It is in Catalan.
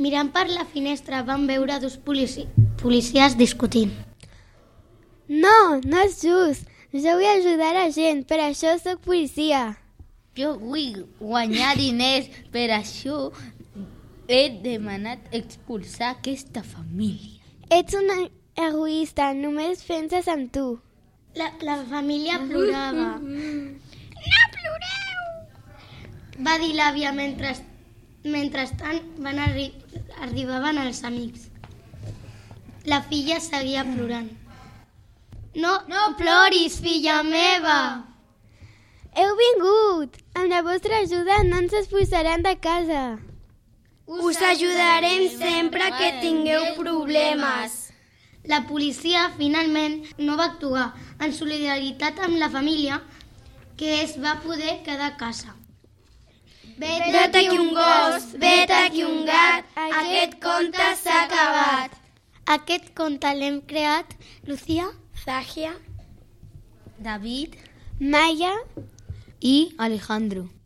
Mirant per la finestra van veure dos policies discutint. No, no és just. Jo vull ajudar la gent, per això sóc policia. Jo vull guanyar diners, per això he demanat expulsar aquesta família. Ets un egoista, només penses en tu. La família plorava. No ploreu! Va dir l'àvia mentrestant arribaven els amics. La filla seguia plorant. No ploris, filla meva! Heu vingut! Amb la vostra ajuda no ens expulsaran de casa. Us ajudarem sempre que tingueu problemes. La policia finalment no va actuar en solidaritat amb la família que es va poder quedar a casa. Vet aquí un gos, vet aquí un gat, aquest conte s'ha acabat. Aquest conte l'hem creat Lucía, Zahia, David Maya i Alejandro.